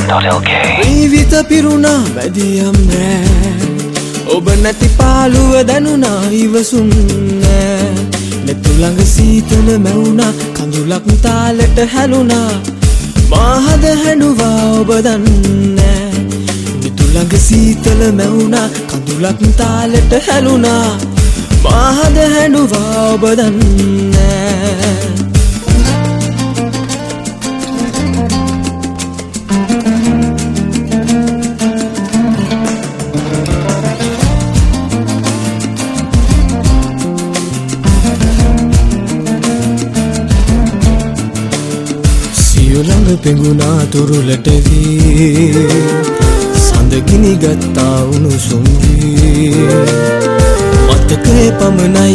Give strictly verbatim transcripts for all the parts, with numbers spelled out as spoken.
dot L K ජීවිත පිරුණා මැදියම් නෑ ඔබ නැති පාළුව දැනුණා ඉවසුම් නෑ නෙතු ළඟ සීතල මැවුණා කඳුලක් තාලෙට හැලුණා මාහද හැඬුවා ඔබ දන්නේ නෙතු ළඟ සීතල මැවුණා කඳුලක් තාලෙට හැලුණා මාහද හැඬුවා ඔබ දන්නේ ළඟ පෙඟුණා තුරුලට වී සඳගිනි ගත්තා උණුසුම් වී මතකේ පමණයි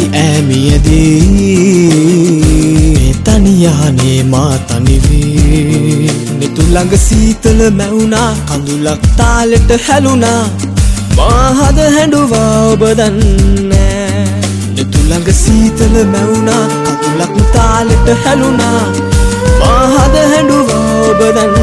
ඈමියදී තනියහනේ මා තනි වී නෙතු ළඟ සීතල මැවුණා කඳුලක් තාලෙට හැලුණා මාහද හැඬුවා ඔබ දන්නේ නෙතු ළඟ සීතල මැවුණා කඳුලක් තාලෙට හැලුණා මාහද හැඬුවා ඔබ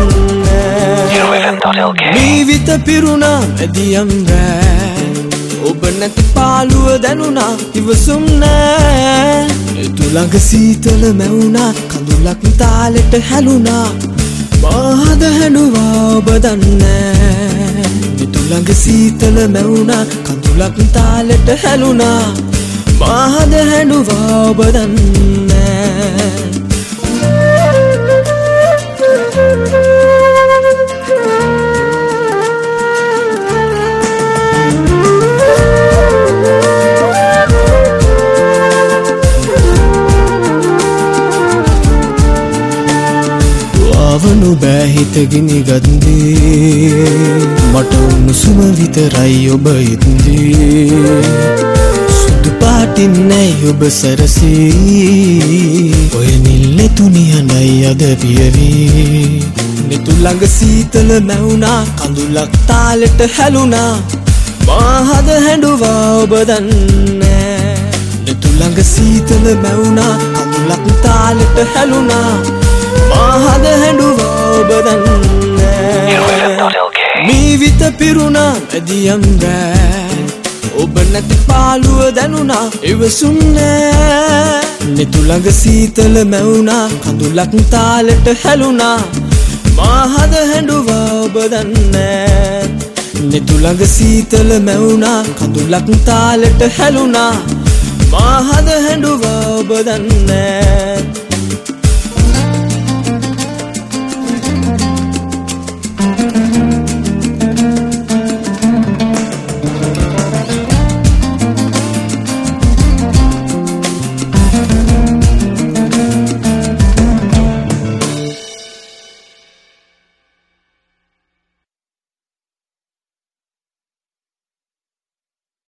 දන්නේ ජීවිත පිරුණා මැදියම් රෑ ඔබ නැති පාළුව දැනුණා ඉවසුම් නෑ නෙතු ළඟ සීතල මැවුණා කඳුලක් තාලෙට හැලුණා මාහද හැඬුවා ඔබ දන්නේ නෙතු ළඟ සීතල මැවුණා කඳුලක් තාලෙට හැලුණා මාහද හැඬුවා ඔබ දන්නේ අවනු බෑ හිත ගිනි ගන්දී මට උණුසුම විතරයි ඔබ ඉන්දී සුදු පාටින් නැයි ඔබ සැරසී ඔය නිල් තුනි හඬයි අද පියවී නෙතු ළඟ සීතල මැවුණා කඳුලක් තාලෙට හැලුණා මාහද හැඬුවා ඔබ දන්නේ නෙතු ළඟ සීතල මැවුණා කඳුලක් තාලෙට හැලුණා මාහද හැඬුවා ඔබ දන්නේ ජීවිත පිරුණා මැදියම් රෑ ඔබ නැති පාළුව දැනුණා ඉවසුම් නෑ නෙතු ළඟ සීතල මැවුණා කඳුලක් තාලෙට හැලුණා මාහද හැඬුවා ඔබ දන්නේ නෙතු ළඟ සීතල මැවුණා කඳුලක් තාලෙට හැලුණා මාහද හැඬුවා ඔබ දන්නේ